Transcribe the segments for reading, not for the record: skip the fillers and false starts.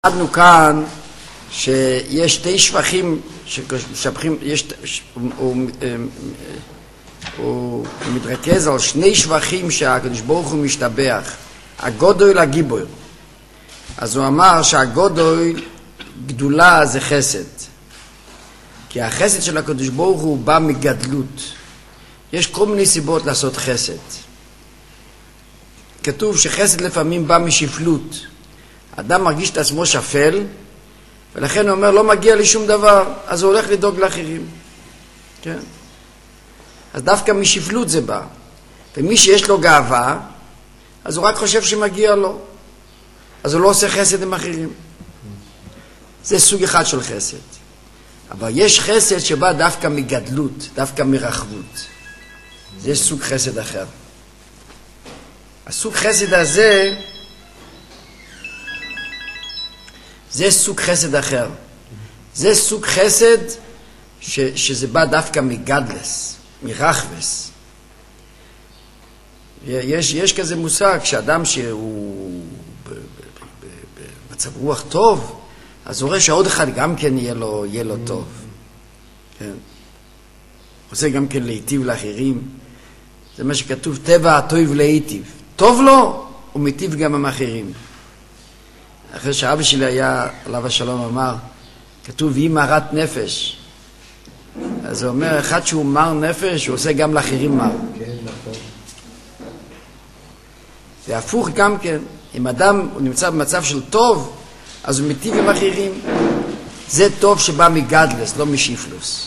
למדנו כאן שיש שתי שבחים שמשבחים, הוא מתרכז על שני שבחים שהקדוש ברוך הוא משתבח, הגודל הגיבור. אז הוא אמר שהגודל גדולה זה חסד, כי החסד של הקדוש ברוך הוא בא מגדלות. יש כל מיני סיבות לעשות חסד. כתוב שחסד לפעמים בא משפלות. אדם מרגיש את עצמו שפל, ולכן הוא אומר, לא מגיע לי שום דבר, אז הוא הולך לדאוג לאחרים. כן? אז דווקא משפלות זה בא. ומי שיש לו גאווה, אז הוא רק חושב שמגיע לו. אז הוא לא עושה חסד עם אחרים. זה סוג אחד של חסד. אבל יש חסד שבא דווקא מגדלות, דווקא מרחבות. זה סוג חסד אחר. הסוג חסד הזה, זה סוג חסד אחר. זה סוג חסד שזה בא דווקא מגדלס, מרחבס. יש כזה מושג שאדם שהוא במצב רוח טוב, אז הוא רואה שעוד אחד גם כן יהיה לו טוב. כן. רוצה גם כן להיטיב לאחרים. זה מה שכתוב, טבע הטוב להיטיב. טוב לו, הוא מיטיב גם עם אחרים. אחרי שאבא שלי היה, עליו השלום, אמר, כתוב, היא מרת נפש. אז הוא אומר, אחד שהוא מר נפש, הוא עושה גם לאחרים מר. כן, נכון. זה הפוך גם כן. אם אדם הוא נמצא במצב של טוב, אז הוא מיטיב עם אחרים. זה טוב שבא מגדלס, לא משיפלוס.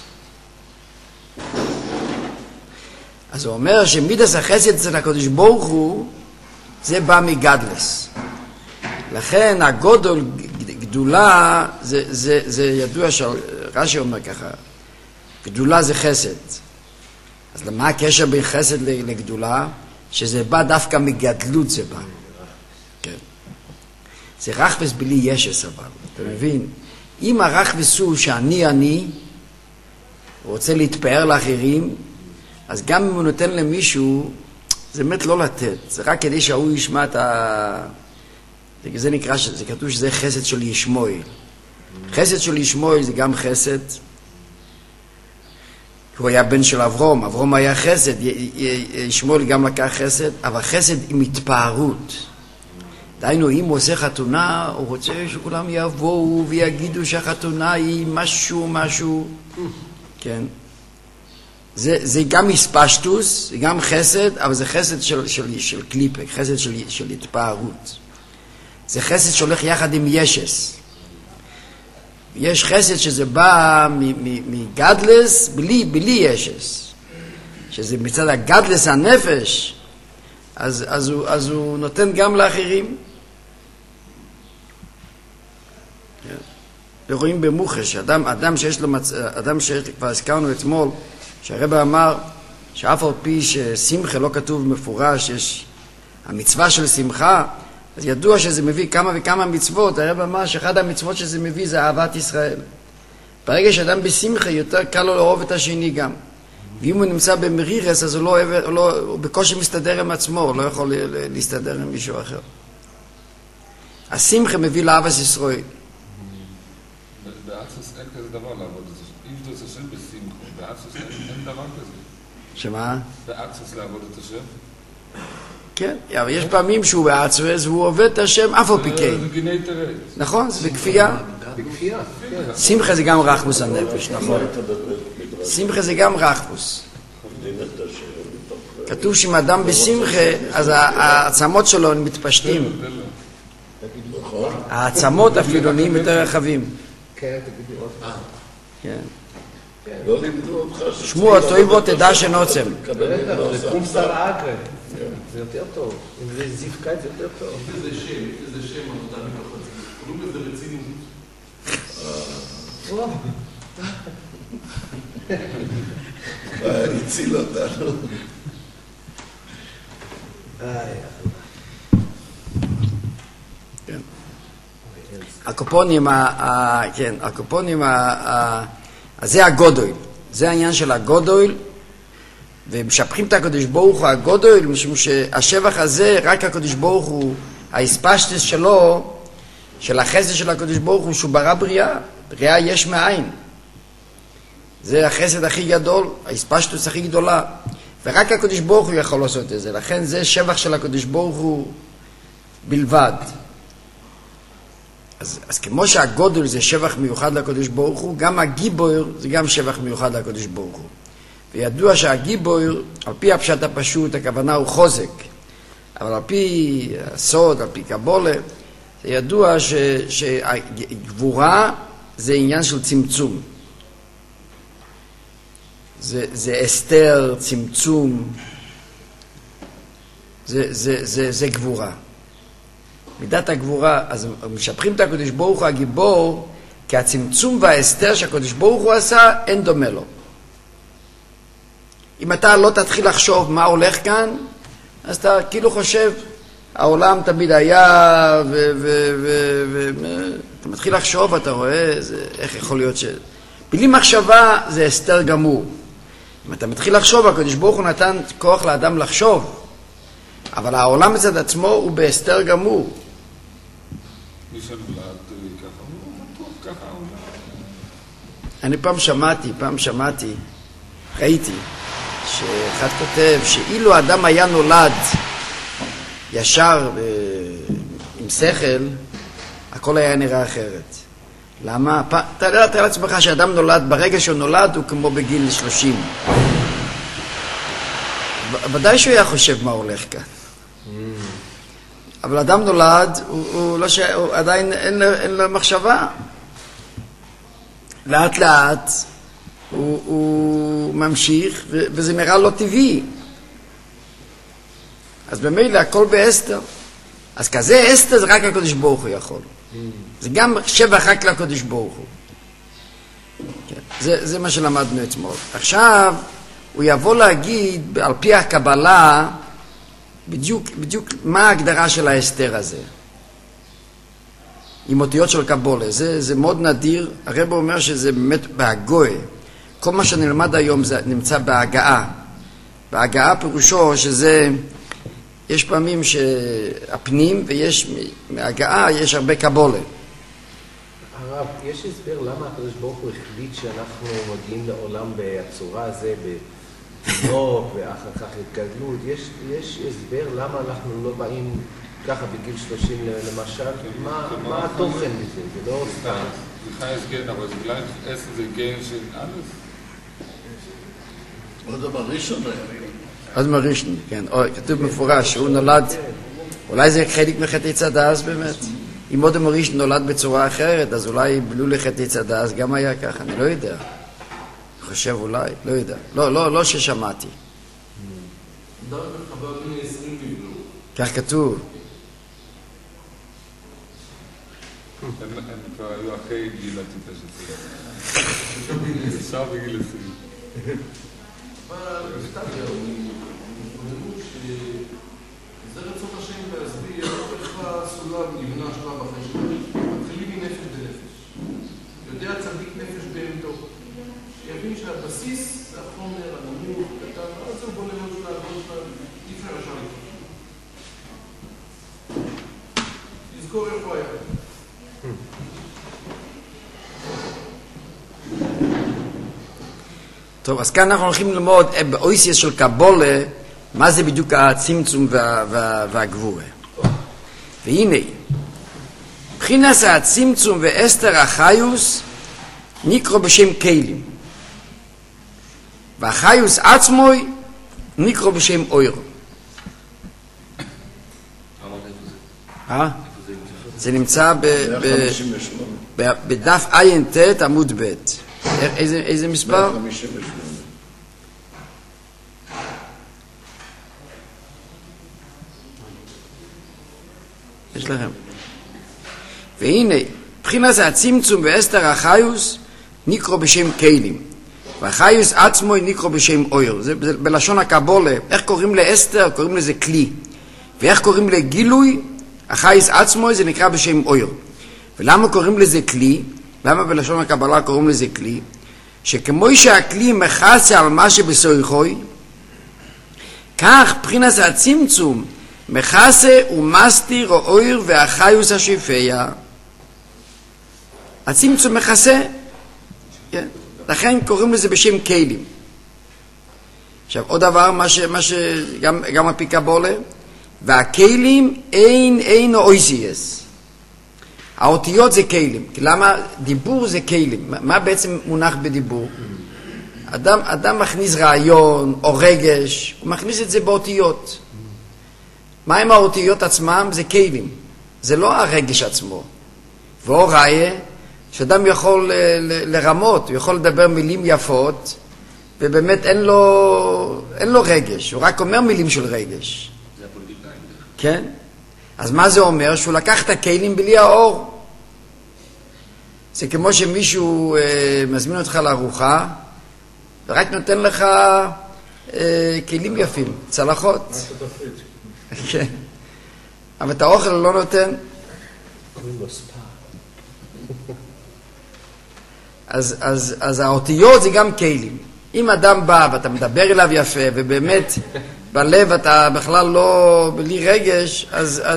אז הוא אומר שמידס החסד אצל הקדוש ברוך הוא, זה בא מגדלס. לכן הגודל, גדולה, זה ידוע שרש"י אומר ככה, גדולה זה חסד. אז למה הקשר בין חסד לגדולה? שזה בא דווקא מגדלות זה בא. כן. זה רחבס בלי ישס אבל, אתה מבין? אם הרחבס הוא שאני, הוא רוצה להתפאר לאחרים, אז גם אם הוא נותן למישהו, זה באמת לא לתת. זה רק כדי שהוא ישמע את זה נקרא, זה כתוב שזה חסד של ישמעאל. חסד של ישמעאל זה גם חסד. הוא היה בן של אברהם, אברהם היה חסד, ישמעאל גם לקח חסד, אבל חסד עם התפארות. דהיינו, אם הוא עושה חתונה, הוא רוצה שכולם יבואו ויגידו שהחתונה היא משהו. כן. זה גם מספשטוס, זה גם חסד, אבל זה חסד של קליפק, חסד של התפארות. זה חסד שהולך יחד עם ישס. יש חסד שזה בא מגדלס בלי ישס. שזה מצד הגדלס הנפש, אז הוא נותן גם לאחרים. ורואים במוחש, אדם שיש לו, כבר הזכרנו אתמול, שהרבא אמר שאף על פי ששמחה לא כתוב מפורש, יש המצווה של שמחה, אז ידוע שזה מביא כמה וכמה מצוות. הרבא אמר שאחד המצוות שזה מביא זה אהבת ישראל. ברגע שאדם בשמחה יותר קל לו לאהוב את השני גם. ואם הוא נמצא במרירס, אז הוא בקושי מסתדר עם עצמו, הוא לא יכול להסתדר עם מישהו אחר. השמחה מביא לאהבת ישראל. בארצוס אין כזה דבר לעבוד את השם. אם אתה עושה בשמחה, בארצוס אין דבר כזה. שמה? בארצוס לעבוד את השם? כן, אבל יש פעמים שהוא בארצוס והוא עובד את השם אף על פי כן. זה גיני תראה. נכון, זה בכפייה. בכפייה. שמחה זה גם רחבוס הנפש, נכון. שמחה זה גם רחבוס. כתוב שאם אדם בשמחה, אז העצמות שלו הן מתפשטים. העצמות אפילו נהיים יותר רחבים. כן, תגידי עוד פעם. כן. לא לימדו אותך שמוע, תאיבו תדע שנוצם. זה קומסר אקרב. זה יותר טוב. אם זה זיווקאי זה יותר טוב. איזה שם עבודה מכוחת. קוראים לזה רצינות. הציל אותנו. כן. הקופונים, כן, הקופונים, זה הגודל. זה העניין של הגודל. ומשפחים את הקדוש ברוך הוא הגודל, משום שהשבח הזה, רק הקדוש ברוך הוא, ההספשטס שלו, של החסד של הקדוש ברוך הוא שהוא ברא בריאה, בריאה יש מאין. זה החסד הכי גדול, ההספשטות הכי גדולה, ורק הקדוש ברוך הוא יכול לעשות את זה, לכן זה שבח של הקדוש ברוך הוא בלבד. אז כמו שהגודל זה שבח מיוחד לקדוש ברוך הוא, גם הגיבור זה גם שבח מיוחד לקדוש ברוך הוא. וידוע שהגיבור, על פי הפשט הפשוט, הכוונה הוא חוזק, אבל על פי הסוד, על פי קבולה, זה ידוע שגבורה זה עניין של צמצום. זה אסתר, צמצום, זה גבורה. מידת הגבורה, אז משפחים את הקדוש ברוך הוא הגיבור, כי הצמצום והאסתר שהקדוש ברוך הוא עשה, אין דומה לו. אם אתה לא תתחיל לחשוב מה הולך כאן, אז אתה כאילו חושב, העולם תמיד היה, אתה מתחיל לחשוב, אתה רואה, איך יכול להיות בלי מחשבה זה אסתר גמור. אם אתה מתחיל לחשוב, הקדוש ברוך הוא נתן כוח לאדם לחשוב, אבל העולם מצד עצמו הוא באסתר גמור. מי שנולד ככה, הוא בטוח ככה העולם. אני פעם שמעתי, ראיתי, שאחד כותב שאילו האדם היה נולד ישר עם שכל, הכל היה נראה אחרת. למה? תאר לעצמך שאדם נולד, ברגע שהוא נולד הוא כמו בגיל 30. ודאי שהוא היה חושב מה הולך כאן. אבל אדם נולד, הוא עדיין אין לו מחשבה. לאט לאט הוא ממשיך, וזה נראה לא טבעי. אז במילא הכל באסתר. אז כזה אסתר זה רק הקדוש ברוך הוא יכול. זה גם שבח רק לקדוש ברוך הוא. כן, זה מה שלמדנו אתמול. עכשיו הוא יבוא להגיד על פי הקבלה בדיוק מה ההגדרה של האסתר הזה. עם אותיות של קבולה. זה מאוד נדיר. הרב אומר שזה באמת בהגוי. כל מה שנלמד היום זה נמצא בהגעה. בהגעה פירושו שזה, יש פעמים שהפנים ויש, מהגעה יש הרבה קבולה. הרב, יש הסבר למה הקדוש ברוך הוא החליט שאנחנו מגיעים לעולם בצורה הזה, בתינוק ואחר כך התגדלות? יש הסבר למה אנחנו לא באים ככה בגיל 30 למשל? מה התוכן בזה? זה לא סתם. סליחה, יש גן, אבל זה בגלל זה גן של א'? עוד דבר ראשון היה. עוד דבר ראשון, כן. כתוב מפורש שהוא נולד, אולי זה חלק מחטא צדס באמת. אם עוד דבר ראשון נולד בצורה אחרת, אז אולי בלו לחטא צדס גם היה ככה, אני לא יודע. אני חושב אולי, לא יודע. לא ששמעתי. כך כתוב. הם כבר היו אחרי גיל הטיפה של זה. עכשיו בגיל 20. אבל בסטדיה הוא מתמודדות שזה רצות השם להסביר איך הסולם נבנה שלב אחרי שלב. מתחילים מנפש בנפש. יודע צדיק נפש בעמדו. שיבין שהבסיס זה החומר, הנמוך, קטן, אז הוא בונה לו שלב, אי אפשר לשם איתו. תזכור איפה היה. טוב, אז כאן אנחנו הולכים ללמוד באויסיס של קבולה, מה זה בדיוק הצמצום והגבורה. והנה, מבחינת הצמצום ואסתר החיוס נקרא בשם כלים. והחיוס עצמוי נקרא בשם אויר. זה נמצא בדף ע"ט עמוד ב'. איזה מספר? 158. יש לכם. והנה, מבחינת הצמצום ואסתר החיוס נקרא בשם כלים. והחיוס עצמו נקרא בשם אויר. זה בלשון הקבולה. איך קוראים לאסתר? קוראים לזה כלי. ואיך קוראים לגילוי? החיוס עצמו זה נקרא בשם אויר. ולמה קוראים לזה כלי? למה בלשון הקבלה קוראים לזה כלי? שכמו שהכלי מחסה על מה שבסויכוי, כך מבחינת הצמצום מחסה ומסתיר או אויר והחיוס השפע. הצמצום מכסה, כן? לכן קוראים לזה בשם כלים. עכשיו עוד דבר, גם הפיקבולה, והכלים אין אויזיאס. האותיות זה כלים. למה? דיבור זה כלים. מה בעצם מונח בדיבור? אדם מכניס רעיון או רגש, הוא מכניס את זה באותיות. מה עם האותיות עצמם? זה כלים. זה לא הרגש עצמו. ואו ראיה, שאדם יכול לרמות, הוא יכול לדבר מילים יפות, ובאמת אין לו רגש, הוא רק אומר מילים של רגש. זה הפוליטיקאים. כן? אז מה זה אומר? שהוא לקח את הכלים בלי האור. זה כמו שמישהו מזמין אותך לארוחה, ורק נותן לך כלים יפים, צלחות. כן. אבל את האוכל לא נותן. אז האותיות זה גם כלים. אם אדם בא ואתה מדבר אליו יפה, ובאמת בלב אתה בכלל לא בלי רגש,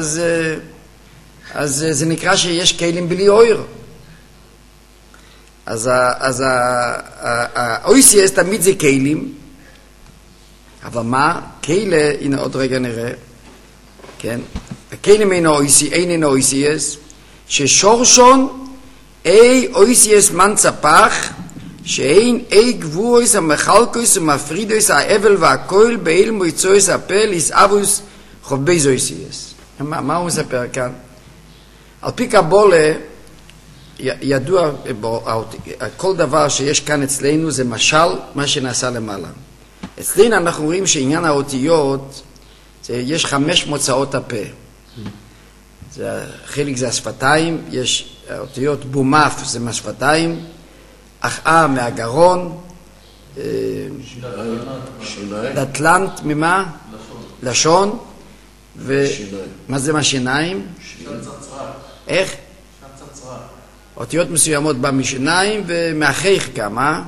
אז זה נקרא שיש כלים בלי אויר. אז האויסיאס תמיד זה כלים, אבל מה? כלה, הנה עוד רגע נראה, כן? הכלים אין אויסיאס, ששורשון אי אויסיאס מנצפח, שאין אי גבויס המחלקויס ומפרידויס האבל והכל באל מויצויס הפל איסאבוס חובי זויסיאס. מה הוא מספר כאן? על פי קבולה ידוע, כל דבר שיש כאן אצלנו זה משל מה שנעשה למעלה. אצלנו אנחנו רואים שעניין האותיות, יש 5 מוצאות הפה. חלק זה השפתיים, יש האותיות בומף זה מהשפתיים, אחאה מהגרון, דתלנט ממה? לשון. מה זה מהשיניים? איך? אותיות מסוימות בא משיניים ומהחייך גם, אה?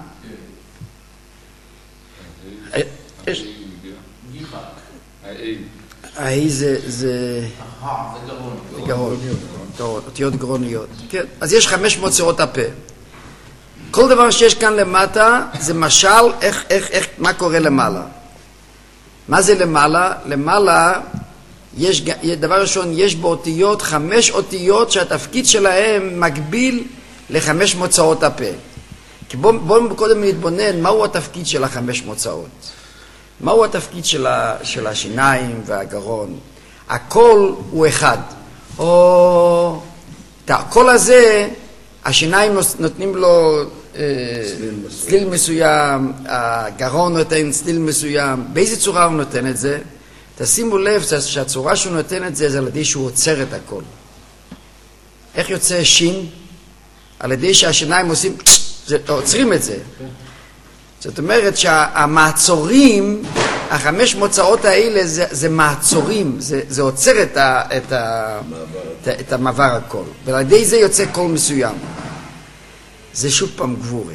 ההיא זה גרון, אותיות גרוניות. אז יש 5 מוצאות הפה. כל דבר שיש כאן למטה זה משל מה קורה למעלה. מה זה למעלה? למעלה יש דבר ראשון, יש באותיות 5 אותיות שהתפקיד שלהם מקביל ל5 מוצאות הפה. כי בואו קודם נתבונן מהו התפקיד של 5 מוצאות. מהו התפקיד של השיניים והגרון? הכל הוא אחד. את הקול הזה, השיניים נותנים לו צליל מסוים, הגרון נותן צליל מסוים. באיזה צורה הוא נותן את זה? תשימו לב שהצורה שהוא נותן את זה, זה על ידי שהוא עוצר את הכל. איך יוצא שין? על ידי שהשיניים עושים, עוצרים את זה. זאת אומרת שהמעצורים, 5 מוצאות האלה זה מעצורים, זה עוצר את המעבר הכל. ועל ידי זה יוצא קול מסוים. זה שוב פעם גבורה.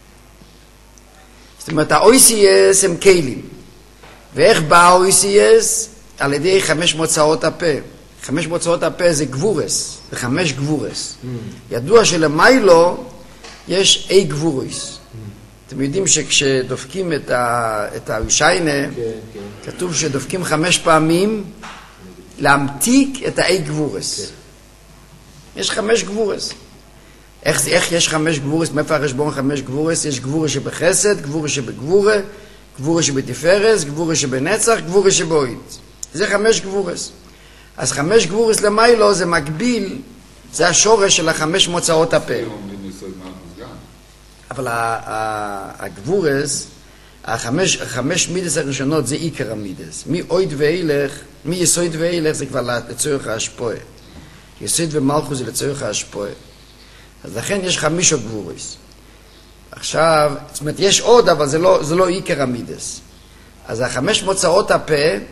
זאת אומרת, ה-OCS הם כלים. ואיך בא ה-OCS? על ידי 5 מוצאות הפה. 5 מוצאות הפה זה גבורס, זה 5 גבורס. ידוע שלמיילו יש אי גבורס. אתם יודעים שכשדופקים את הרישיינה, כתוב שדופקים 5 פעמים להמתיק את האי גבורס. יש 5 גבורס. איך יש 5 גבורס? מאיפה החשבון 5 גבורס? יש גבורה שבחסד, גבורה שבגבורה, גבורה שבתפארס, גבורה שבנצח, גבורה שבאוית. זה 5 גבורס. אז 5 גבורס למיילו זה מקביל, זה השורש של 5 מוצאות הפה. אבל הגבורס, 5 מידס הראשונות זה עיקר המידס. מאויד ואילך, מיסויד ואילך זה כבר לצורך ההשפועה. יסויד ומלכות זה לצורך ההשפועה. אז לכן יש 5 גבורס. עכשיו, זאת אומרת, יש עוד, אבל זה לא עיקר המידס. אז 5 מוצאות הפה,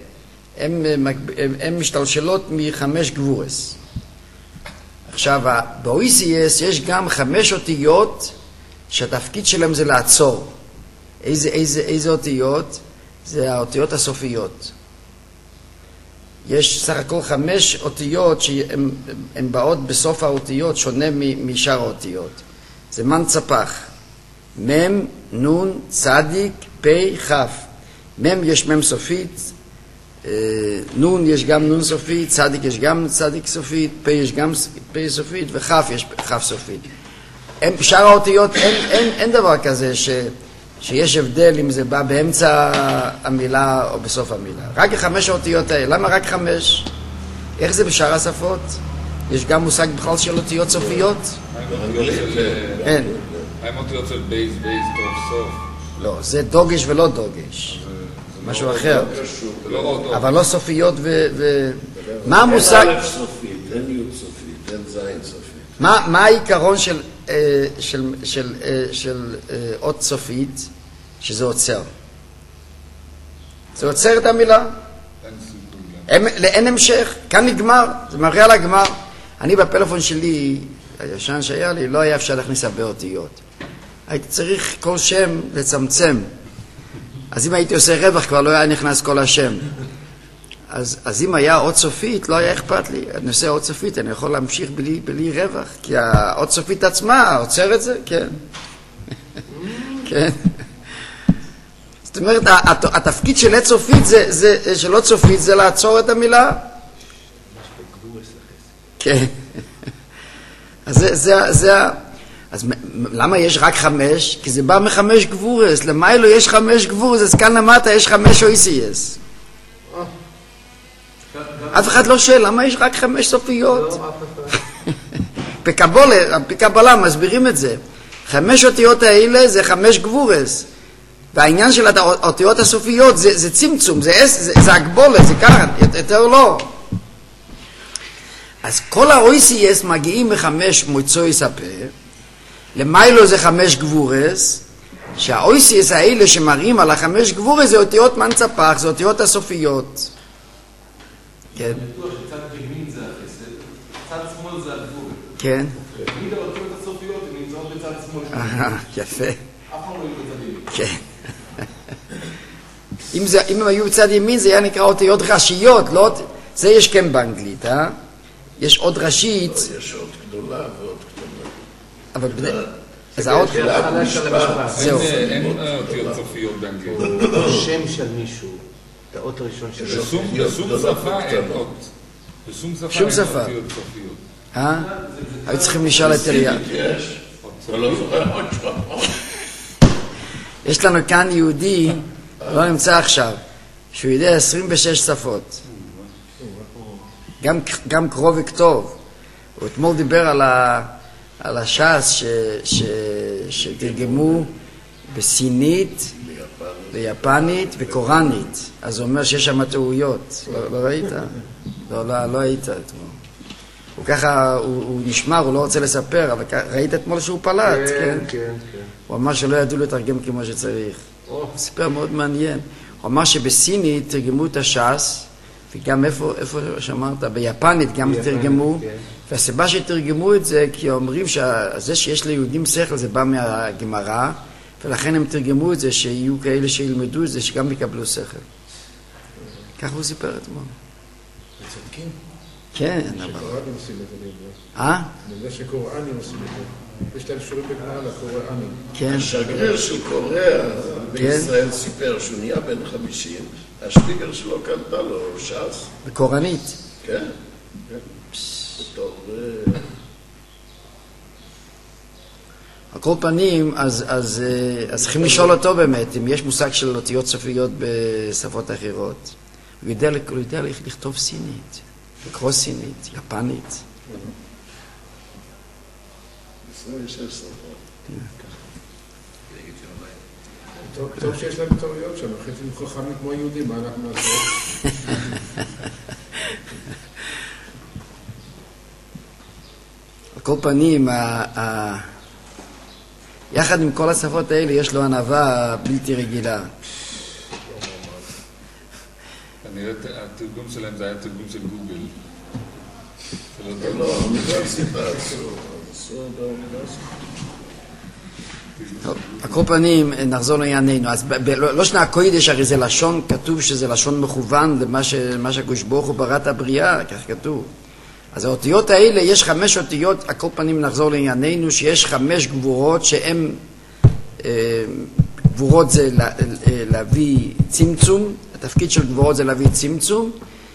הן משתלשלות מ5 גבורס. עכשיו, ב-OCS יש גם 5 אותיות שהתפקיד שלהם זה לעצור. איזה אותיות? זה האותיות הסופיות. יש סך הכל 5 אותיות שהן באות בסוף האותיות, שונה משאר האותיות. זה מן צפח. מם, נון, צדיק, פי, חף. מם יש מם סופית, נון יש גם נון סופית, צדיק יש גם צדיק סופית, פי יש גם פי סופית, וחף יש חף סופית. בשאר האותיות אין דבר כזה שיש הבדל אם זה בא באמצע המילה או בסוף המילה. רק 5 האותיות האלה. למה רק 5? איך זה בשאר השפות? יש גם מושג בכלל של אותיות סופיות? אין. האם אותיות של בייס, סוף, סוף? לא, זה דוגש ולא דוגש. משהו אחר. אבל לא סופיות מה המושג? אין א' סופית, אין י' סופית, אין זין סופית. מה העיקרון של אות סופית? שזה עוצר. זה עוצר את המילה. אין המשך. כאן נגמר. זה מראה על הגמר. אני בפלאפון שלי, הישן שהיה לי, לא היה אפשר להכניס הרבה אותיות. הייתי צריך כל שם לצמצם. אז אם הייתי עושה רווח, כבר לא היה נכנס כל השם. אז אם היה אות סופית, לא היה אכפת לי. אני עושה אות סופית, אני יכול להמשיך בלי רווח, כי האות סופית עצמה עוצר את זה, כן. כן. זאת אומרת, התפקיד של אות סופית, של אות סופית, זה לעצור את המילה. כן. אז למה יש רק 5? כי זה בא מ5 גבורס. למיילו יש 5 גבורס, אז כאן למטה יש 5 אויסייס. אף אחד לא שואל, למה יש רק 5 סופיות? בקבלה מסבירים את זה. 5 אותיות האלה זה 5 גבורס. והעניין של האותיות הסופיות זה צמצום, זה הגבולה, זה כאן, יותר לא. אז כל האויסייס מגיעים מ5 מוצאויס הפה, למיילו זה 5 גבורס, שהאויסייס האלה שמראים על 5 גבורס זה אותיות מנצפח, זה אותיות הסופיות. כן. בטוח שצד ימין זה החסד, צד שמאל זה הגבורס. כן. תמיד האותיות הסופיות הן נמצאות בצד שמאל. יפה. אף פעם לא היו בצד ימין. כן. אם הם היו בצד ימין זה היה נקרא אותיות ראשיות, לא? זה יש כן באנגלית, אה? יש עוד ראשית. יש עוד גדולה ועוד קטנה. אבל אז העוד... זהו. אין אותיות סופיות באנגלית. שם של מישהו, את האות הראשון שלו. בשום שפה אין אות. בשום שפה אין אותיות סופיות. היו צריכים לשאול את אליהו. יש. לא זוכר עוד שם. יש לנו כאן יהודי, לא נמצא עכשיו, שהוא יודע 26 שפות. גם קרוא וכתוב. הוא אתמול דיבר על הש"ס שתרגמו בסינית, ביפנית וקוראנית. אז הוא אומר שיש שם טעויות. לא ראית? לא היית אתמול. הוא ככה, הוא נשמר, הוא לא רוצה לספר, אבל ראית אתמול שהוא פלט, כן? כן. הוא אמר שלא ידעו לתרגם כמו שצריך. הוא סיפר מאוד מעניין. הוא אמר שבסינית תרגמו את הש"ס, וגם איפה שאמרת, ביפנית גם תרגמו, והסיבה שתרגמו את זה, כי אומרים שזה שיש ליהודים שכל זה בא מהגמרא, ולכן הם תרגמו את זה, שיהיו כאלה שילמדו את זה, שגם יקבלו שכל. כך הוא סיפר אתמול. וצדקים? כן, שקוראנים עושים את זה לבוא. אה? אני יודע שקוראנים עושים את זה. יש להם שיעורים בגמרא לקוראנים. כן. השגריר של קוריאה בישראל סיפר שהוא נהיה בן 50, השפיגל שלו קנתה לו ש"ס. בקוראנית. כן. בתור... על כל פנים, אז צריכים לשאול אותו באמת, אם יש מושג של אותיות סופיות בשפות אחרות. הוא יודע לכתוב סינית, לקרוא סינית, יפנית. 26 שפות. טוב שיש להם טעויות שם, אחרי שהם חכמים כמו יהודים, מה אנחנו נעשה? על כל פנים, יחד עם כל השפות האלה יש לו ענווה בלתי רגילה. כנראה התרגום שלהם זה היה תרגום של גוגל. לא, האוניברסיטה עשו באוניברסיטה. טוב, על כל פנים, נחזור לענייננו. אז בלושן הקודש, הרי זה לשון, כתוב שזה לשון מכוון למה שהקדוש ברוך הוא ברא את הבריאה, כך כתוב. אז האותיות האלה, יש 5 אותיות, על כל פנים נחזור לענייננו, שיש 5 גבורות שהן, גבורות זה להביא צמצום, התפקיד של גבורות זה להביא צמצום,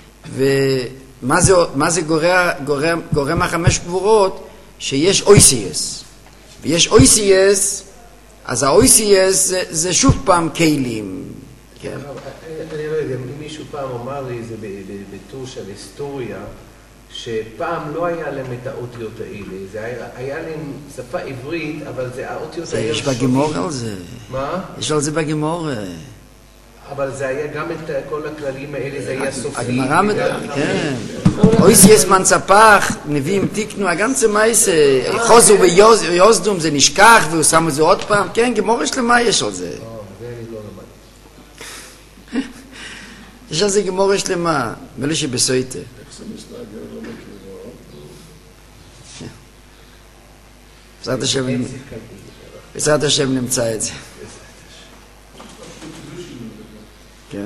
ומה זה גורם 5 גבורות? שיש OCS. ויש OCS, אז ה-OCS זה שוב פעם כלים. כן. אני לא יודע, מישהו פעם אמר לי, זה בטור של היסטוריה, שפעם לא היה להם את האותיות האלה, זה היה להם שפה עברית, אבל זה האותיות האלה יש בגימור על זה. מה? יש על זה בגימור. אבל זה היה גם את כל הכללים האלה, זה היה סופי. הגמרא כן. OCS מנצפח, נביאים תיקנו, הגנצה מייסה, חוזו ויוזדום, זה נשכח, והוא שם את זה עוד פעם. כן, גמור שלמה יש על זה. זה אני לא למד. יש על זה גמור שלמה, מלא שבסויטה. בעזרת השם נמצא את זה. כן.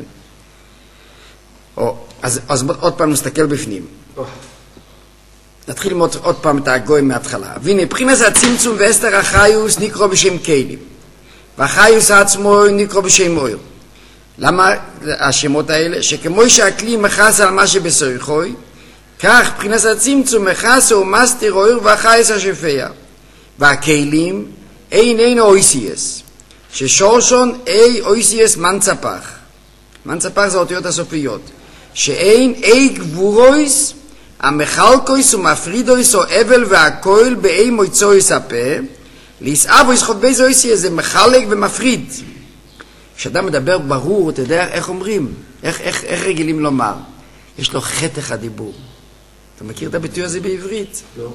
אז עוד פעם נסתכל בפנים. נתחיל ללמוד עוד פעם את הגוי מההתחלה. והנה, מבחינת הצמצום ואסתר החיוס נקרא בשם כלים. והחיוס עצמו נקרא בשם אויר. למה השמות האלה? שכמו שהכלי מכס על מה שבסויכוי, כך מבחינת הצמצום מכס הוא מסתר אויר והחיוס השפע. והכלים אין OCS. ששורשון OCS מנצפח. מנצפח זה האותיות הסופיות. שאין גבורויס, המחלקויס ומפרידויס או אבל והכויל באי מויצויס הפה, להסעבויס חובי זויסי, זה מחלק ומפריד. כשאדם מדבר ברור, אתה יודע איך אומרים? איך רגילים לומר? יש לו חתך הדיבור. אתה מכיר את הביטוי הזה בעברית? לא.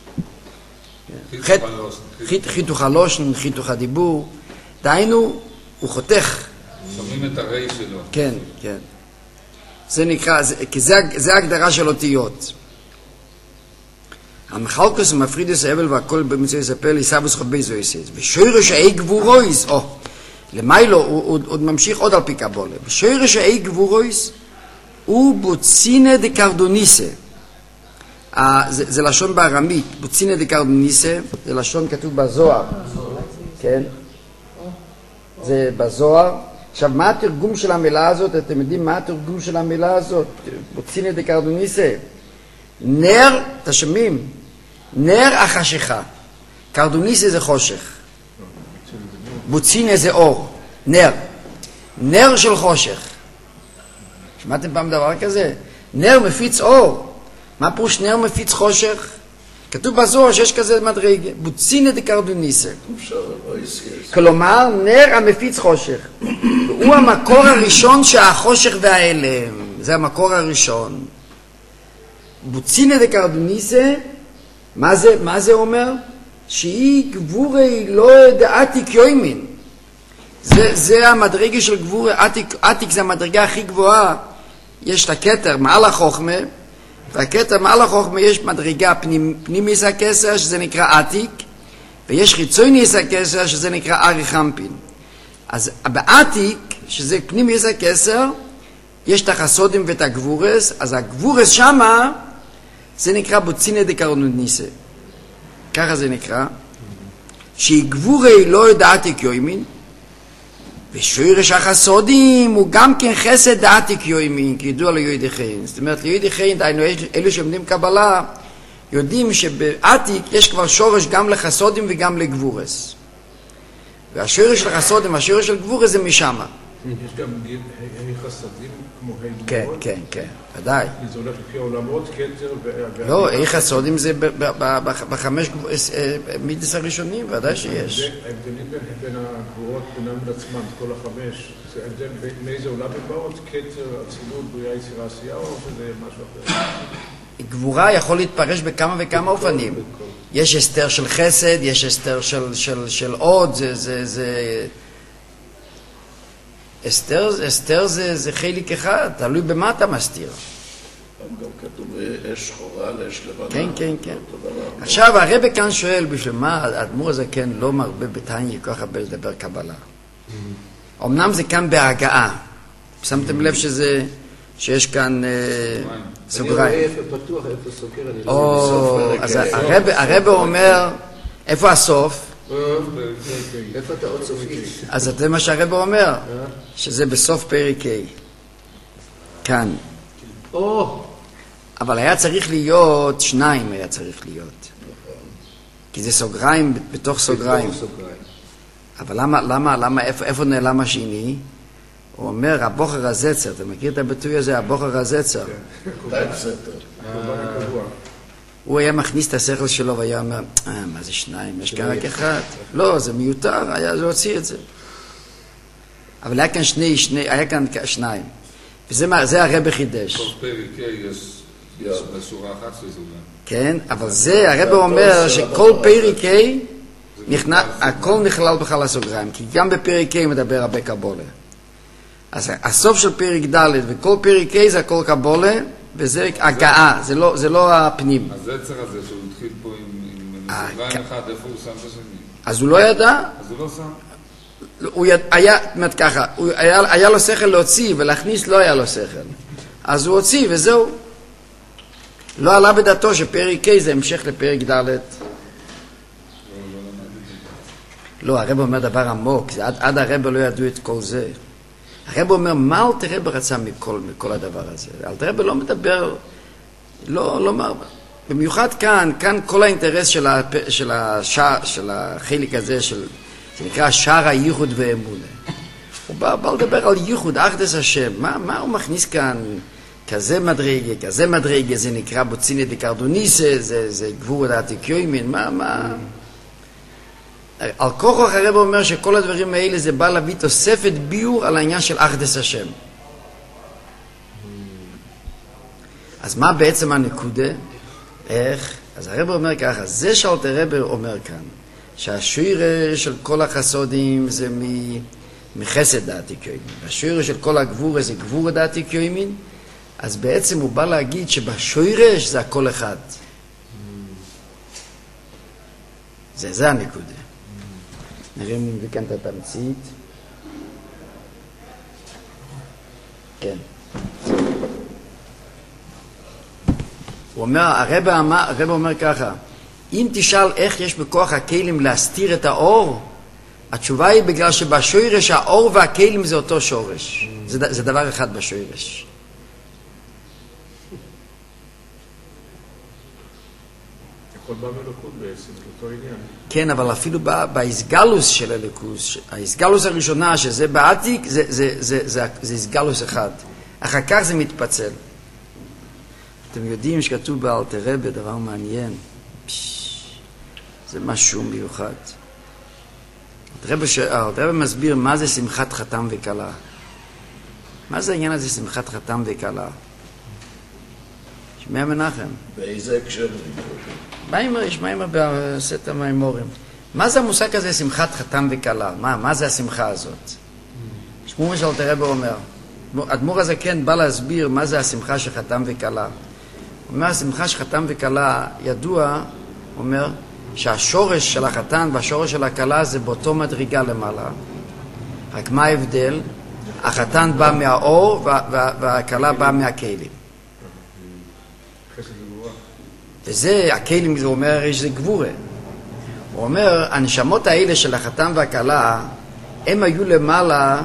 חיתוך הלושן, חיתוך הדיבור. דהיינו, הוא חותך. שומעים את הרי שלו. כן, כן. זה נקרא, כי זה ההגדרה של אותיות. המחלקוס ומפרידוס האבל והכל במצוי ספל יסבוס חובי זויסס. ושוירש האי גבורויס, למיילו, הוא עוד ממשיך עוד על פי קבולה. ושוירש האי גבורויס הוא בוצינה דקרדוניסה. זה לשון בארמית, בוצינה דקרדוניסה, זה לשון כתוב בזוהר. כן? זה בזוהר. עכשיו, מה התרגום של המילה הזאת? אתם יודעים מה התרגום של המילה הזאת? בוצינה דקרדוניסה. נר, אתה שומעים? נר החשיכה. קרדוניסה זה חושך. בוצינה זה אור. נר. נר של חושך. שמעתם פעם דבר כזה? נר מפיץ אור. מה פירוש נר מפיץ חושך? כתוב בזוהר שיש כזה מדרגה. בוצינה דקרדוניסה. כלומר, נר המפיץ חושך. הוא המקור הראשון שהחושך והאלם. זה המקור הראשון. בוצינה דקרדוניסה, מה זה אומר? שהיא גבורי לא דעתיק יוימין. זה המדרגה של גבורי, עתיק זה המדרגה הכי גבוהה. יש את הכתר מעל החוכמה, והכתר מעל החוכמה יש מדרגה פנימיס הכסר שזה נקרא עתיק, ויש חיצוניס הכסר שזה נקרא ארי חמפין. אז בעתיק, שזה פנימיס הכסר, יש את החסודים ואת הגבורס, אז הגבורס שמה זה נקרא בוצינה דקרדוניסה. ככה זה נקרא, שהיא גבורי לא דעתיק יוימין, ושוירש החסודים הוא גם כן חסד דעתיק יוימין, כי ידוע ליהודי חיים. זאת אומרת, ליהודי חיים, דיינו, אלו שלומדים קבלה, יודעים שבעתיק יש כבר שורש גם לחסודים וגם לגבורס. והשורש של החסודים, השורש של גבורס זה משמה. יש גם חסדים כמו הגבורות? כן, כן, כן, ודאי. זה הולך לפי העולמות, כתר לא, חסודים זה בחמש מידס הראשונים, ודאי שיש. ההבדלים בין הגבורות, בינם לעצמם, כל החמש, זה הבדל מאיזה עולם הם באות? כתר, אצילות, בריאה, יצירה, עשייה, או שזה משהו אחר? גבורה יכול להתפרש בכמה וכמה אופנים. יש אסתר של חסד, יש אסתר של עוד, אסתר זה חלק אחד, תלוי במה אתה מסתיר. גם כתוב אש שחורה על אש לבנה. כן, כן, כן. עכשיו הרב כאן שואל, בשביל מה האדמו"ר הזה כן לא מרבה בתניא כל כך הרבה לדבר קבלה. אמנם זה כאן בהגעה. שמתם לב שיש כאן סוגריים. אני רואה איפה פתוח, איפה סוגר, אני או, אז הרב אומר, איפה הסוף? איפה אתה עוד סופית? אז זה מה שהרב אומר, שזה בסוף פרק ה'. כאן. אבל היה צריך להיות, שניים היה צריך להיות. כי זה סוגריים בתוך סוגריים. אבל למה, איפה נעלם השני? הוא אומר, הבוחר הזצר, אתה מכיר את הביטוי הזה, הבוחר הזצר? הוא היה מכניס את השכל שלו והיה אומר, מה זה שניים? יש כאן רק אחד. לא, זה מיותר, היה להוציא את זה. אבל היה כאן היה כאן שניים. וזה הרב חידש. כל פרק יש בשורה אחת שזה גם. כן, אבל זה, הרב אומר שכל פרק הכל נכלל בכלל לסוגריים, כי גם בפרק ה' מדבר הרבה קבולה. אז הסוף של פרק ד' וכל פרק ה' זה הכל קבולה, וזה הגעה, זה לא הפנים. הזצר הזה שהוא התחיל פה עם סוגריים אחד, איפה הוא שם את השני? אז הוא לא ידע. אז הוא לא שם? הוא היה ככה, היה לו שכל להוציא ולהכניס לא היה לו שכל. אז הוא הוציא וזהו. לא עלה בדעתו שפרק ה' זה המשך לפרק ד'. לא, הרב אומר דבר עמוק, עד הרב לא ידעו את כל זה. הרב אומר, מה אלתר רבי רצה מכל הדבר הזה? אלתר רבי לא מדבר, לא במיוחד כאן כל האינטרס של החלק הזה, שנקרא שער הייחוד ואמונה. הוא בא לדבר על ייחוד, אחדות השם. מה הוא מכניס כאן? כזה מדרגה, זה נקרא בוצינא דקרדוניסא, זה גבור דעתיקיומין, מה? על כוח הרב אומר שכל הדברים האלה זה בא להביא תוספת ביור על העניין של אחדות השם. אז מה בעצם הנקודה? איך? אז הרב אומר ככה, זה שאלתר רבי אומר כאן, שהשורש של כל החסודים זה מחסד דעתיקיומין, והשורש של כל הגבור זה גבור דעתיקיומין, אז בעצם הוא בא להגיד שבשורש זה הכל אחד. זה הנקודה. נראה אם נביא כאן את התמצית. כן. הוא אומר, הרב אומר ככה, אם תשאל איך יש בכוח הכלים להסתיר את האור, התשובה היא בגלל שבשורש האור והכלים זה אותו שורש. זה דבר אחד בשורש. הכל בא מלכות בעצם, זה אותו עניין. כן, אבל אפילו בהסגלוס של הליכוס, ההסגלוס הראשונה שזה בעתיק, זה הסגלוס אחד. אחר כך זה מתפצל. אתם יודעים שכתוב באלתר רבי דבר מעניין. זה משהו מיוחד. אלתר רבי מסביר מה זה שמחת חתם וכלה. מה זה העניין הזה שמחת חתם וכלה? שמע מנחם. באיזה הקשר? יש מיימר בספר מימורים. מה זה המושג הזה שמחת חתם וכלה? מה זה השמחה הזאת? שמעו מה שאלתר רבי אומר. האדמו"ר הזה כן בא להסביר מה זה השמחה של חתם וכלה. הוא אומר, השמחה של חתם וכלה ידוע, הוא אומר, שהשורש של החתן והשורש של הכלה זה באותו מדרגה למעלה. רק מה ההבדל? החתן בא מהאור והכלה באה מהכלים. וזה, הכלים, הוא אומר, הרי שזה גבורה. הוא אומר, הנשמות האלה של החתן והכלה, הם היו למעלה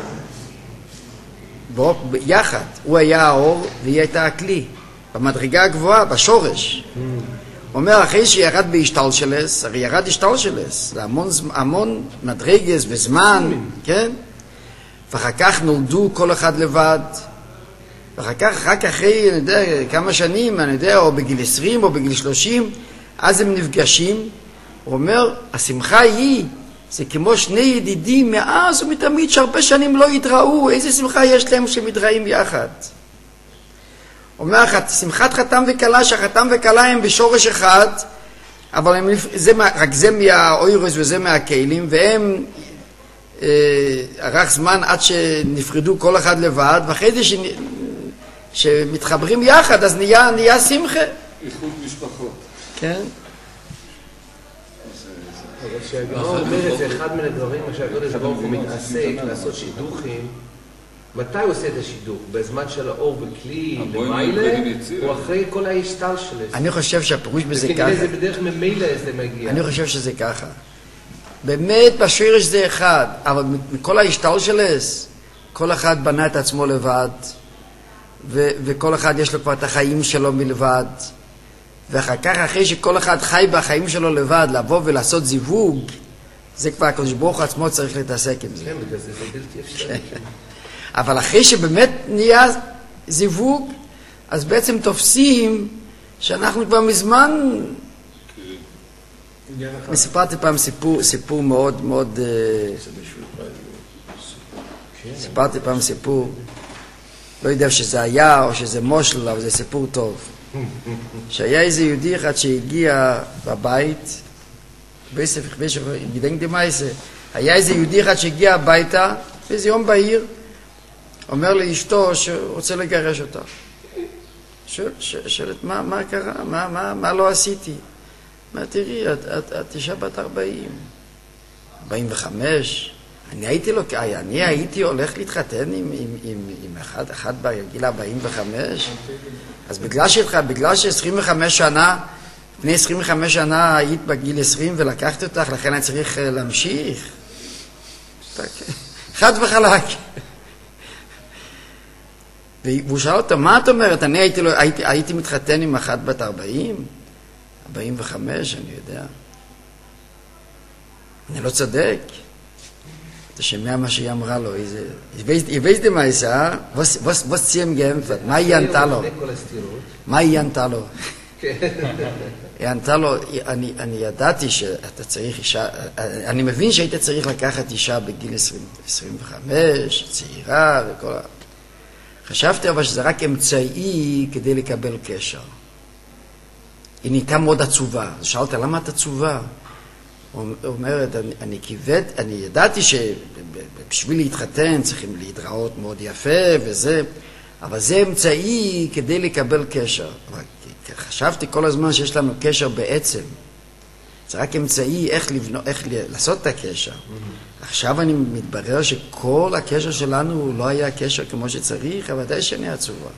יחד. הוא היה האור והיא הייתה הכלי. במדרגה הגבוהה, בשורש. הוא אומר, אחרי שירד בהשתלשלס, הרי ירד השתלשלס, זה המון מדרגס וזמן, כן? ואחר כך נולדו כל אחד לבד. ואחר כך, רק אחרי, אני יודע, כמה שנים, אני יודע, או בגיל 20 או בגיל 30, אז הם נפגשים. הוא אומר, השמחה היא, זה כמו שני ידידים מאז ומתמיד שהרבה שנים לא התראו. איזה שמחה יש להם שמתראים יחד? הוא אומר, שמחת חתם וכלה, שהחתם וכלה הם בשורש אחד, אבל רק זה מהאוירוס וזה מהכלים, והם ארך זמן עד שנפרדו כל אחד לבד, ואחרי זה שמתחברים יחד, אז נהיה שמחה. איחוד משפחות. כן. אבל שהגמרא אומרת, זה אחד מן הדברים שהקדוש ברוך הוא מתעסק לעשות שידוכים. מתי הוא עושה את השידוך? בזמן של האור בכלי למעלה, או אחרי כל ההשתל שלו? אני חושב שהפירוש בזה ככה. וכנראה זה בדרך ממילא זה מגיע. אני חושב שזה ככה. באמת בשורש זה אחד, אבל מכל ההשתל שלס, כל אחד בנה את עצמו לבד, וכל אחד יש לו כבר את החיים שלו מלבד, ואחר כך, אחרי שכל אחד חי בחיים שלו לבד, לבוא ולעשות זיווג, זה כבר הקדוש ברוך הוא עצמו צריך להתעסק עם זה. כן, בגלל זה בלתי אפשרי. אבל אחרי שבאמת נהיה זיווג, אז בעצם תופסים שאנחנו כבר מזמן... סיפרתי פעם סיפור מאוד מאוד... סיפרתי פעם סיפור, לא יודע שזה היה או שזה מושל, אבל זה סיפור טוב. שהיה איזה יהודי אחד שהגיע בבית, היה איזה יהודי אחד שהגיע הביתה, באיזה יום בהיר, אומר לאשתו שרוצה לגרש אותה. שואלת, מה קרה? מה לא עשיתי? מה, תראי, את אישה בת 45. אני הייתי הולך להתחתן עם אחד בגיל 45, אז בגלל ש-25 שנה, לפני 25 שנה היית בגיל 20 ולקחת אותך, לכן אני צריך להמשיך. חד וחלק. והוא שאל אותו, מה את אומרת? אני הייתי מתחתן עם אחת בת 40, 45, אני יודע. אני לא צודק. אתה שומע מה שהיא אמרה לו, ich weiß die Meister, was sie ihm geämpft, מה היא ענתה לו? מה היא ענתה לו? היא ענתה לו, אני ידעתי שאתה צריך אישה, אני מבין שהיית צריך לקחת אישה בגיל 25, צעירה וכל ה... חשבתי אבל שזה רק אמצעי כדי לקבל קשר. היא נהייתה מאוד עצובה. שאלת, למה את עצובה? אומרת, אני ידעתי שבשביל להתחתן צריכים להתראות מאוד יפה וזה, אבל זה אמצעי כדי לקבל קשר. חשבתי כל הזמן שיש לנו קשר בעצם. זה רק אמצעי איך לעשות את הקשר. עכשיו אני מתברר שכל הקשר שלנו לא היה קשר כמו שצריך, אבל די שאני עצובה.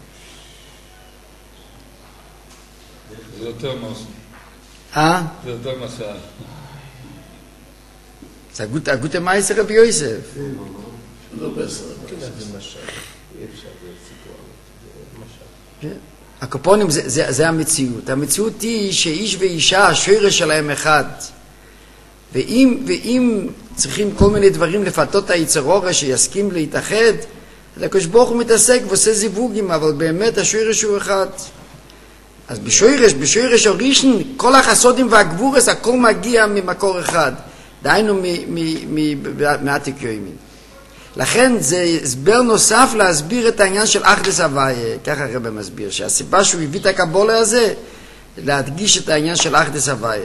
זה יותר משהו. זה יותר משהו. זה הגוטה מייסר רבי יוסף. לא בסדר. הקופונים זה המציאות. המציאות היא שאיש ואישה, השורש שלהם אחד. ואם צריכים כל מיני דברים לפתות את היצר אור שיסכים להתאחד, הקדוש ברוך הוא מתעסק ועושה זיווגים, אבל באמת השורש הוא אחד. אז בשורש הראשון, כל החסודים והגבורס, הכל מגיע ממקור אחד. דהיינו מעתיק יומין. לכן זה הסבר נוסף להסביר את העניין של אחדות הוויה, ככה הרב מסביר, שהסיבה שהוא הביא את הקבולה הזה, להדגיש את העניין של אחדות הוויה.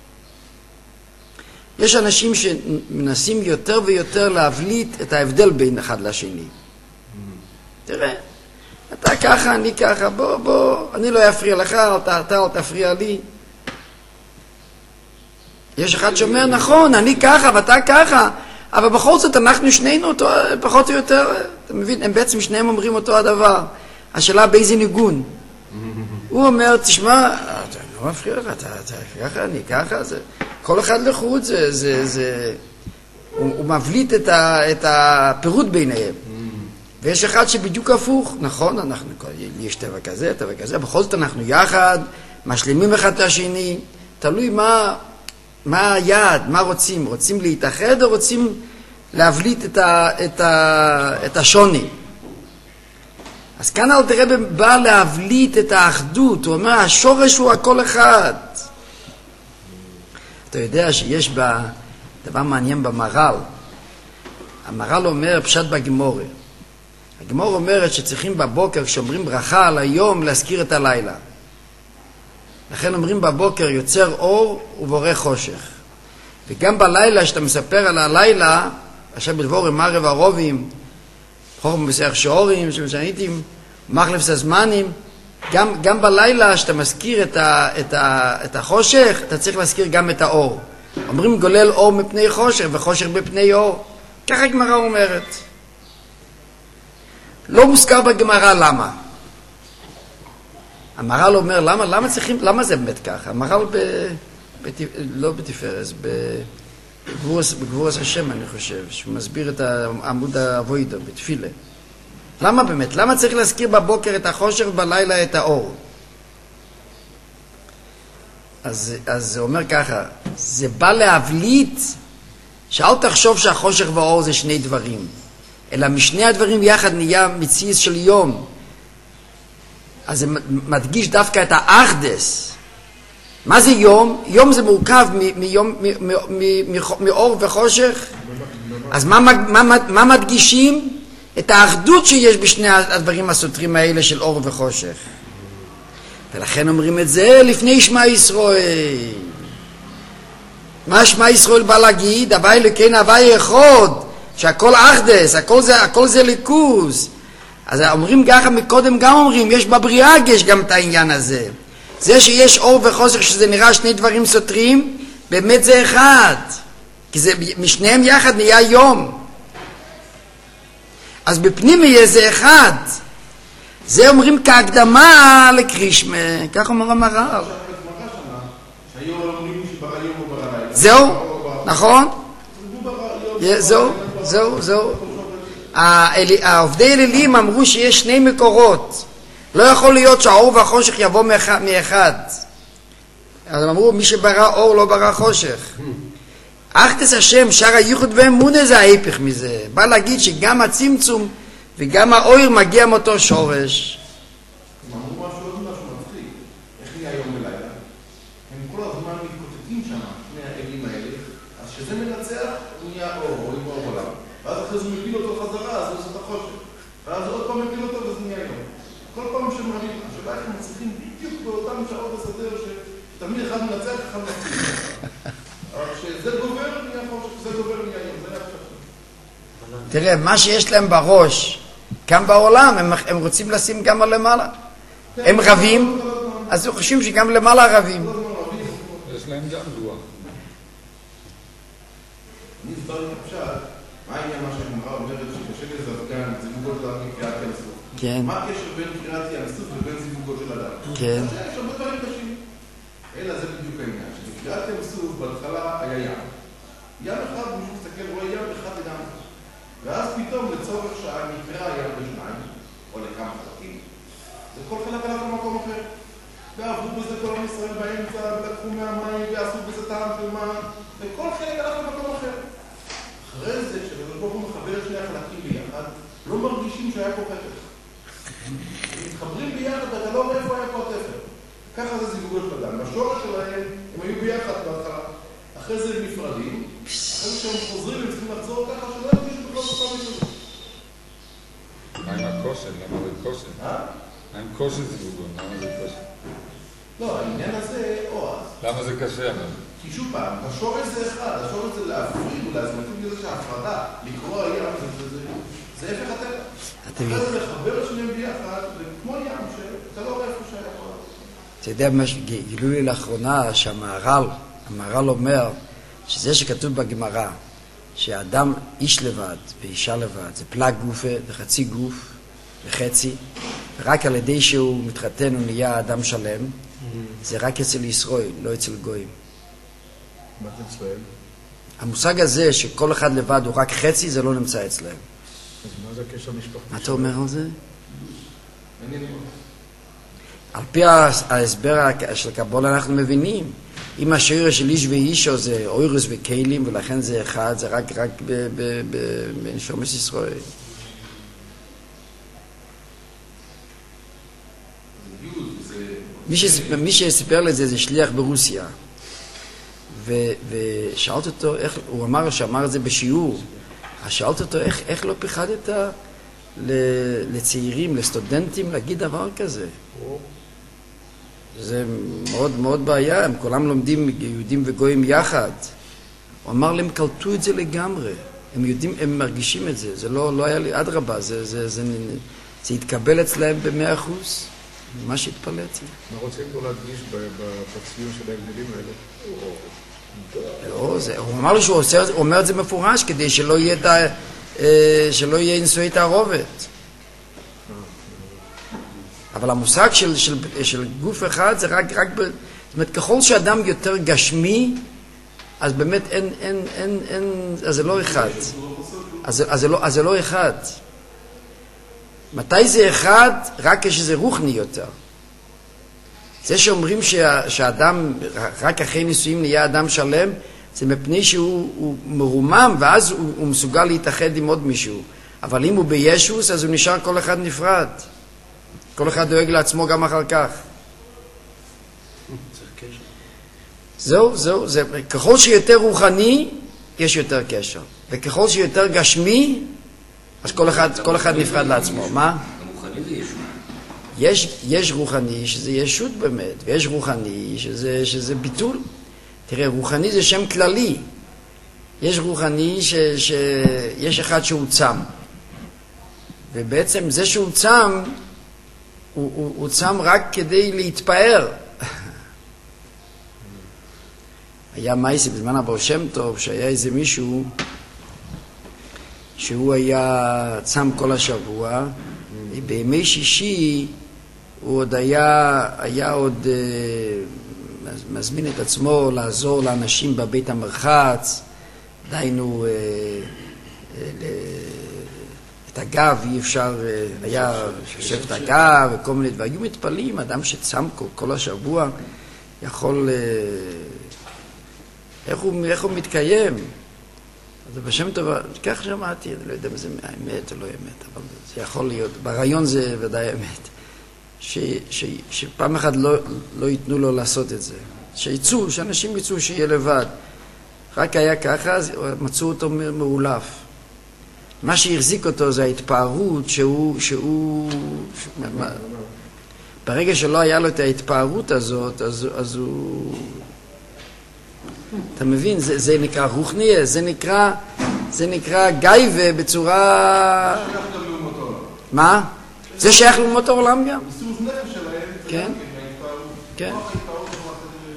יש אנשים שמנסים יותר ויותר להבליט את ההבדל בין אחד לשני. תראה, אתה ככה, אני ככה, בוא, אני לא אפריע לך, אתה אל תפריע לי. יש אחד שאומר, נכון, אני ככה ואתה ככה, אבל בכל זאת אנחנו שנינו אותו, פחות או יותר, אתה מבין, הם בעצם שניהם אומרים אותו הדבר. השאלה באיזה ניגון. הוא אומר, תשמע, אתה לא מפריע לך, אתה ככה, אני ככה, זה... כל אחד לחוד, הוא מבליט את הפירוט ביניהם. ויש אחד שבדיוק הפוך, נכון, אנחנו, יש טבע כזה, בכל זאת אנחנו יחד, משלימים אחד לשני, תלוי מה היעד, מה רוצים? רוצים להתאחד או רוצים להבליט את השוני? אז כאן אלתר רבי בא להבליט את האחדות, הוא אומר, השורש הוא הכל אחד. אתה יודע שיש דבר מעניין במר"ל. המר"ל אומר פשט בגמורה. הגמורה אומרת שצריכים בבוקר, כשאומרים ברכה על היום, להזכיר את הלילה. לכן אומרים בבוקר יוצר אור ובורא חושך. וגם בלילה, שאתה מספר על הלילה, עכשיו בדבורים מרב הרובים, חורם בסך שעורים, שמשניתים, מחלף הזמנים, גם בלילה שאתה מזכיר את החושך, אתה צריך להזכיר גם את האור. אומרים גולל אור מפני חושך וחושך בפני אור. ככה הגמרא אומרת. לא מוזכר בגמרא למה. המהר"ל אומר למה זה באמת ככה? המהר"ל לא בתפארת, בגבורת השם אני חושב, שהוא מסביר את עמוד האבוידו בתפילה. למה באמת? למה צריך להזכיר בבוקר את החושך ובלילה את האור? אז זה אומר ככה, זה בא להבליט שאל תחשוב שהחושך והאור זה שני דברים, אלא משני הדברים יחד נהיה מציאות של יום. אז זה מדגיש דווקא את האחדס. מה זה יום? יום זה מורכב מאור וחושך. אז מה מדגישים? את האחדות שיש בשני הדברים הסותרים האלה של אור וחושך. ולכן אומרים את זה לפני שמע ישראל. מה שמע ישראל בא להגיד? הווי אלוקינו הווי אחד, שהכל אחדס, הכל זה ליכוז. אז אומרים ככה מקודם, גם אומרים, יש בבריאה יש גם את העניין הזה. זה שיש אור וחושך שזה נראה שני דברים סותרים, באמת זה אחד. כי זה, משניהם יחד נהיה יום. אז בפנים יהיה זה אחד. זה אומרים כהקדמה לקרישמה, כך אומר המהר"ל. זהו, נכון? זהו. העובדי אלילים אמרו שיש שני מקורות. לא יכול להיות שהאור והחושך יבוא מאחד. אז הם אמרו, מי שברא אור לא ברא חושך. אחדס השם, שער הייחוד ואמונה זה ההיפך מזה. בא להגיד שגם הצמצום וגם האור מגיע מאותו שורש. הם אמרו משהו מצחיק. איך נהיה יום ולילה? הם כל הזמן מתקוטטים שם, שני האלים האלה. אז שזה מנצח, הוא נהיה אור, או עם אור עולם. ואז אחרי זה מפיל אותו חזרה, אז הוא עושה את החושך. ואז עוד פעם מפיל אותו וזה נהיה יום. כל פעם שמעלים, השאלה איך הם מצליחים בדיוק באותם שעות לסדר שתמיד אחד מנצח, אחד מנצח. אבל כשזה גובר, נהיה חושך, כשזה גובר, נהיה יום. זה היה חושך. תראה, מה שיש להם בראש, כאן בעולם, הם רוצים לשים גם על למעלה. הם רבים, אז הם חושבים שגם למעלה רבים. יש להם גם לוח. אני אסבר לי הפשט, מה העניין מה שהגמרא אומרת שקשה לזווגן זיווגו של אדם מקריאת ים סוף? כן. מה הקשר בין קריאת ים סוף לבין זיווגו של אדם? כן. יש הרבה דברים קשים. אלא זה בדיוק העניין, שבקריאת ים סוף בהתחלה היה ים. ים אחד, מי שמסתכל רואה ים אחד לגמרי. ואז פתאום לצורך שהנקרא ים בשניים, או לכמה חלקים, זה כל חלק הלך במקום אחר. ועברו בזה כל עם ישראל באמצע, ולקחו מהמים, ועשו בזה טעם של מים, וכל חלק הלך במקום אחר. אחרי זה, כשבזה פה הוא מחבר את שני החלקים ביחד, לא מרגישים שהיה פה חתך. הם מתחברים ביחד, ואתה לא רואה איפה היה פה התפר. ככה זה זיווגו של אדם. בשורש שלהם, הם היו ביחד בהתחלה. אחרי זה הם נפרדים, אחרי זה שהם חוזרים, הם צריכים לחזור ככה, שלא ירגישו בכל זאת מישהו. מה עם הכושר? למה זה כושר? מה עם כושר זיווגו? למה זה כושר? לא, העניין הזה, למה זה קשה? כי שוב פעם, השורש זה אחד, השורש זה להפריד, אולי, זה מתאים לזה שההפרדה, לקרוא הים, זה הפך הטבע. אחרי זה לחבר את שניהם ביחד, וכמו ים, שאתה לא רואה איפה שהיה פה. אתה יודע מה שגילו לי לאחרונה, שהמהר"ל אומר, שזה שכתוב בגמרא, שהאדם איש לבד ואישה לבד, זה פלג גופה וחצי גוף וחצי, ורק על ידי שהוא מתחתן הוא נהיה אדם שלם, זה רק אצל ישראל, לא אצל גויים. מה זה אצלם? המושג הזה שכל אחד לבד הוא רק חצי, זה לא נמצא אצלם. אז מה זה הקשר משפחתי? מה אתה אומר על זה? מעניין מאוד. על פי ההסבר של קבולה אנחנו מבינים, אם השורש של איש ואישו זה אוירוס וקיילים, ולכן זה אחד, זה רק בנשמת ישראל. מי שסיפר לזה זה שליח ברוסיה, ושאלת אותו, הוא שאמר את זה בשיעור, אז שאלת אותו איך לא פחדת לצעירים, לסטודנטים להגיד דבר כזה. זה מאוד מאוד בעיה, הם כולם לומדים יהודים וגויים יחד. הוא אמר להם, קלטו את זה לגמרי, הם יודעים, הם מרגישים את זה, זה לא היה לי, אדרבה, זה יתקבל אצלהם ב100%. ממש התפלאתי. מה רוצים פה להדגיש בציון של ההבדלים האלה? לא, הוא אמר לי שהוא אומר את זה מפורש, כדי שלא יהיה נישואי תערובת. אבל המושג של גוף אחד זה רק זאת אומרת, ככל שאדם יותר גשמי, אז באמת אז זה לא אחד. אז זה לא אחד. מתי זה אחד? רק כשזה רוחני יותר. זה שאומרים שהאדם רק אחרי נישואים נהיה אדם שלם, זה מפני שהוא מרומם, ואז הוא מסוגל להתאחד עם עוד מישהו. אבל אם הוא בישוס, אז הוא נשאר כל אחד נפרד. כל אחד דואג לעצמו גם אחר כך. זהו, ככל שיותר רוחני, יש יותר קשר. וככל שיותר גשמי, אז כל אחד נפרד לעצמו. מה? רוחני זה ישות. יש רוחני שזה ישות באמת, ויש רוחני שזה ביטול. תראה, רוחני זה שם כללי. יש רוחני שיש אחד שהוא צם. ובעצם זה שהוא צם, הוא צם רק כדי להתפאר. היה מייסי בזמן הבעל שם טוב, שהיה איזה מישהו שהוא היה צם כל השבוע, בימי שישי הוא עוד היה עוד מזמין את עצמו לעזור לאנשים בבית המרחץ, דיינו את הגב, אי אפשר, היה ששב את הגב וכל מיני דברים, והיו מתפלאים, אדם שצם כל השבוע יכול, איך הוא מתקיים? אז בשם טוב, כך שמעתי, אני לא יודע אם זה האמת או לא אמת, אבל זה יכול להיות, ברעיון זה ודאי אמת, שפעם אחת לא ייתנו לו לעשות את זה, שאנשים יצאו שיהיה לבד, רק היה ככה, אז מצאו אותו מעולף. מה שהחזיק אותו זה ההתפארות ברגע שלא היה לו את ההתפארות הזאת, אז הוא... אתה מבין, זה נקרא רוחני, זה נקרא גייבה בצורה... זה שייך גם לאומות העולם. מה? זה שייך לאומות העולם גם? מסירות נפש שלהם, זה כן. גם ההתפארות. כן. ההתפארות הוא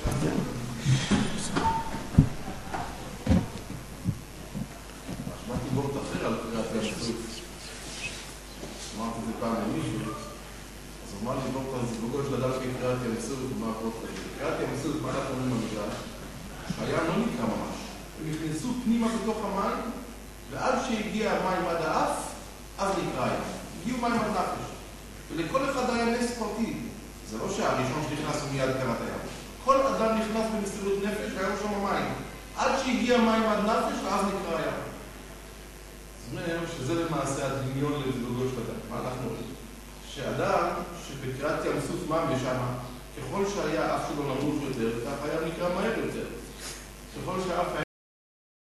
שמעתי בורד אחר על קריאת ים סוף. אמרתי את זה פעם למישהו, אז הוא אמר לי בורד על זבוגו של אדם כקריאת ים סוף, ומה בורד כזה. קריאת ים סוף, מה אנחנו אומרים במדרש? שהים לא נקרא ממש. הם נכנסו פנימה בתוך המים, ועד שהגיע המים עד האף, אז נקרא ים. הגיעו מים עד נפש. ולכל אחד היה נס פרטי. זה לא שהראשון שנכנס הוא מיד קראת הים. כל אדם נכנס במסירות נפש והיה לו שם מים. עד שהגיע מים עד נפש, ואז נקרא ים. זאת אומרת שזה למעשה הדמיון לזלוגו של אדם. מה אנחנו רואים? שאדם שבקריאת ים סוף ממש שמה, ככל שהיה אף שלו נמוך יותר, כך היה נקרא מהר יותר. ככל שהאף היה